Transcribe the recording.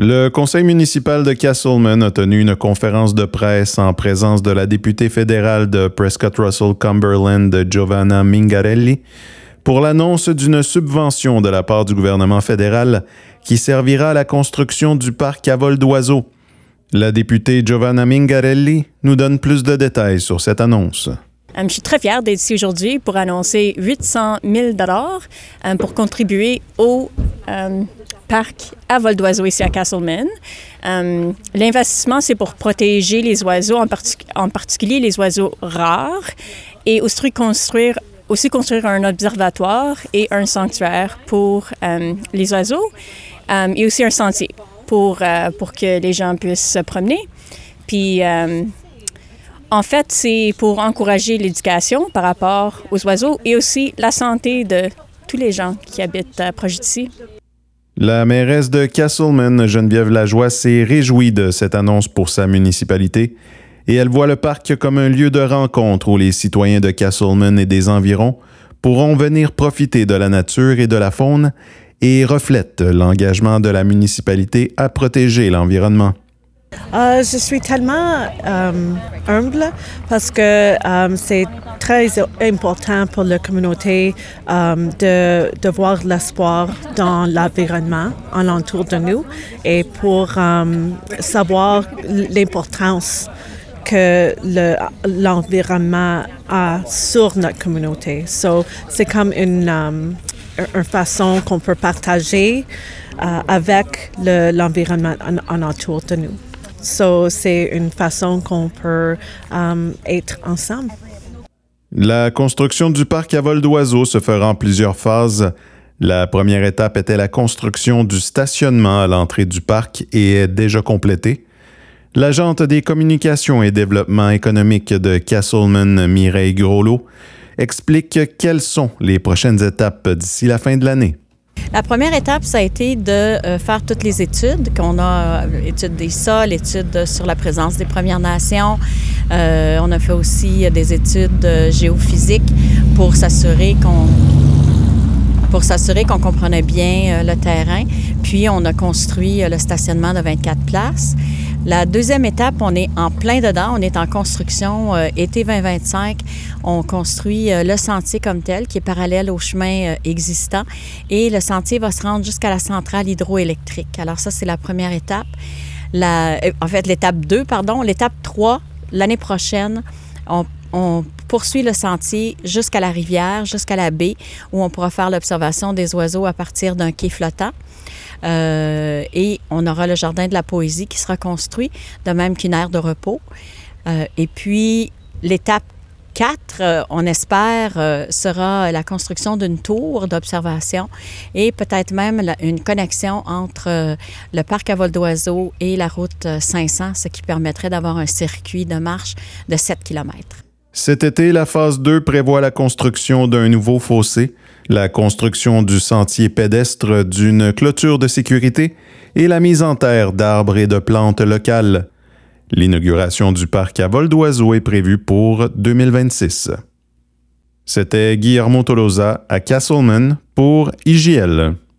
Le conseil municipal de Casselman a tenu une conférence de presse en présence de la députée fédérale de Prescott-Russell-Cumberland, Giovanna Mingarelli, pour l'annonce d'une subvention de la part du gouvernement fédéral qui servira à la construction du parc à vol d'oiseaux. La députée Giovanna Mingarelli nous donne plus de détails sur cette annonce. Je suis très fière d'être ici aujourd'hui pour annoncer 800 000 $ pour contribuer au parc à vol d'oiseaux ici à Casselman. L'investissement, c'est pour protéger les oiseaux, en particulier les oiseaux rares, et aussi construire un observatoire et un sanctuaire pour les oiseaux, et aussi un sentier pour que les gens puissent se promener. Puis, en fait, c'est pour encourager l'éducation par rapport aux oiseaux et aussi la santé de tous les gens qui habitent proche d'ici. La mairesse de Casselman, Geneviève Lajoie, s'est réjouie de cette annonce pour sa municipalité et elle voit le parc comme un lieu de rencontre où les citoyens de Casselman et des environs pourront venir profiter de la nature et de la faune et reflète l'engagement de la municipalité à protéger l'environnement. Je suis tellement humble parce que c'est très important pour la communauté de voir l'espoir dans l'environnement alentour de nous et pour savoir l'importance que l'environnement a sur notre communauté. So, c'est comme une façon qu'on peut partager avec l'environnement alentour de nous. So, c'est une façon qu'on peut être ensemble. La construction du parc à vol d'oiseaux se fera en plusieurs phases. La première étape était la construction du stationnement à l'entrée du parc et est déjà complétée. L'agente des communications et développement économique de Casselman, Mireille Groslot, explique quelles sont les prochaines étapes d'ici la fin de l'année. La première étape, ça a été de faire toutes les études qu'on a, études des sols, études sur la présence des Premières Nations. On a fait aussi des études géophysiques pour s'assurer qu'on comprenait bien le terrain. Puis, on a construit le stationnement de 24 places. La deuxième étape, on est en plein dedans. On est en construction été 2025. On construit le sentier comme tel, qui est parallèle au chemin existant. Et le sentier va se rendre jusqu'à la centrale hydroélectrique. Alors ça, c'est la première étape. L'étape 2, pardon. L'étape 3, l'année prochaine, on poursuit le sentier jusqu'à la rivière, jusqu'à la baie, où on pourra faire l'observation des oiseaux à partir d'un quai flottant. Et on aura le jardin de la poésie qui sera construit, de même qu'une aire de repos. Et puis, l'étape 4, on espère, sera la construction d'une tour d'observation et peut-être même une connexion entre le parc à vol d'oiseaux et la route 500, ce qui permettrait d'avoir un circuit de marche de 7 km. Cet été, la phase 2 prévoit la construction d'un nouveau fossé, la construction du sentier pédestre, d'une clôture de sécurité et la mise en terre d'arbres et de plantes locales. L'inauguration du parc à vol d'oiseaux est prévue pour 2026. C'était Guillermo Tolosa à Casselman pour IJL.